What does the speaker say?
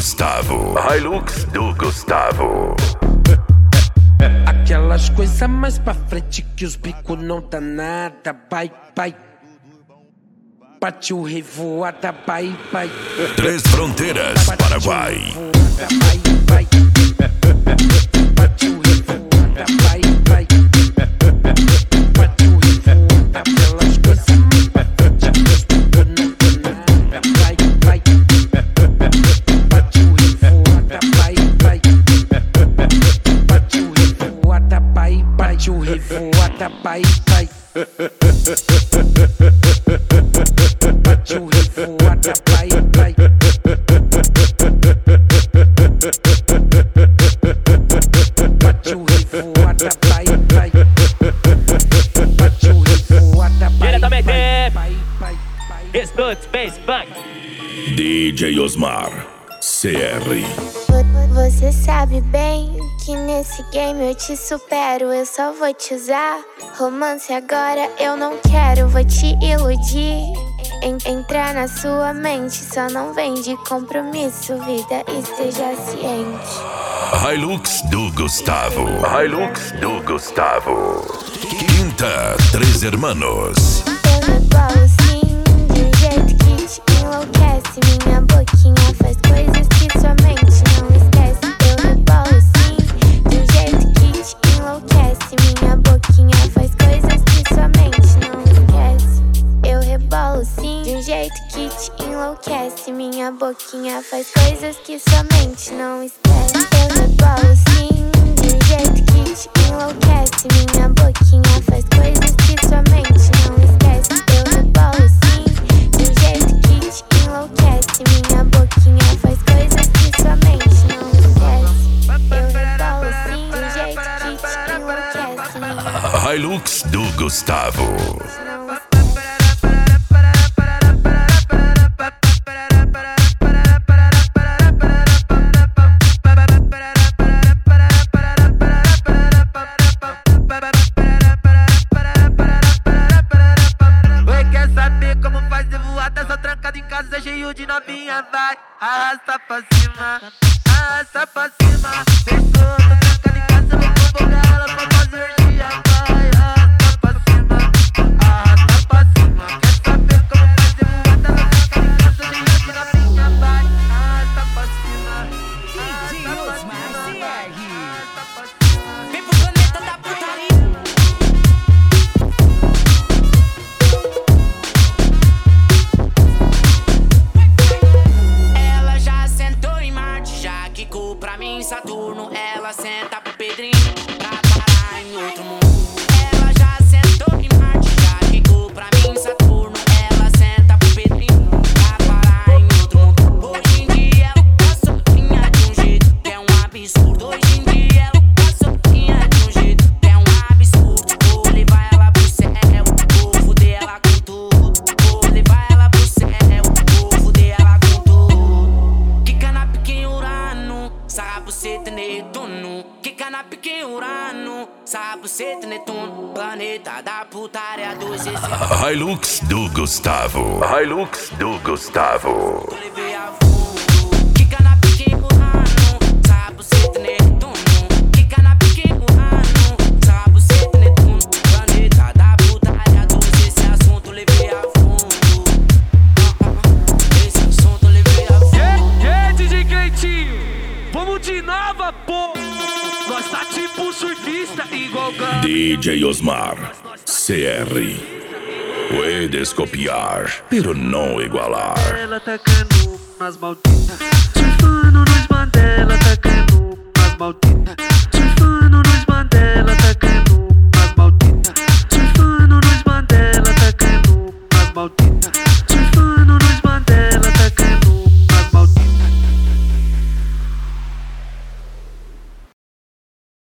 Gustavo. Hilux do Gustavo. Aquelas coisas mais pra frente que os bicos não dá nada. Vai, vai. Bate o revoada, vai, vai. Três Fronteiras, Paraguai. Vai, vai. Bate o revoada, vai, vai. Bate o revoada, aquelas coisas mais pra frente que os bicos não dá nada. Vai, vai. Bate o revoada, vai, vai. Bate o revoada, vai, bate o revoada, vai, vai. Bate o revoada, vai, vai. Bate o revoada, vai, vai. Bate o revoada, vai, diretamente, vai, vai, vai. Studs, Bass, Funk. DJ Osmar, CR. Você sabe bem que nesse game eu te supero. Eu só vou te usar. Romance agora eu não quero, vou te iludir. Entrar na sua mente, só não vem de compromisso, vida, esteja ciente. Hilux do Gustavo. Hilux do Gustavo. Quinta, Três Hermanos. Eu rebolo sim, de um jeito que te enlouquece. Minha boquinha faz coisas que sua mente não esquece. Eu rebolo sim, de um jeito que te enlouquece. Minha boquinha faz coisas que sua mente não esquece. Eu rebolo sim, de um jeito que te enlouquece. Minha boquinha faz coisas que sua mente não esquece. Eu rebolo sim, de um jeito que te enlouquece. Minha boquinha faz coisas que sua mente não esquece. Eu rebolo sim, de um jeito que te enlouquece. Minha boquinha faz coisas que sua mente não esquece. Eu rebolo sim, de um jeito que te enlouquece. Hilux do Gustavo. Cheio de novinha, vai, arrasta pra cima, arrasta pra cima. Pensou, tô trancada em casa, vou convocar ela pra fazer dia, vai, arrasta pra cima, arrasta pra cima. Quer saber como fazer voada, tô trancada em casa, cheio de novinha, vai, arrasta pra cima, arrasta pra cima, arrasta pra cima. Vem pro planeta da putaria. Pra mim, Saturno, ela senta pro Pedrinho pra parar em outro mundo. Ela já sentou em Marte, já quicou pra mim, Saturno, ela senta pro Pedrinho pra parar em outro mundo. Hoje em dia ela tá sozinha de um jeito que é um absurdo. Hoje em dia ela tá sozinha de um jeito que é um absurdo. Vou levar ela pro céu, vou fuder ela com tudo. Vou levar ela pro céu, vou fuder ela com tudo. Quica na pique Urano, Sabuceta Netuno, quica na pique Urano, Sabuceta Netuno, planeta da putaria do Zezé. Hilux do Gustavo. Hilux do Gustavo. Levei a fundo, quica na pique Urano, Sabuceta Netuno, quica na pique Urano, Sabuceta Netuno, planeta da putaria do Zezé. Esse assunto levei a fundo, esse assunto levei a fundo. DJ Cleitinho, vamos de nova, pô. Nós tá tipo surfista igual Gama. DJ Osmar, CR. Puedes copiar, pero no igualar. Ela tacando nas malditas, surfando nos Mandela, tacando nas malditas.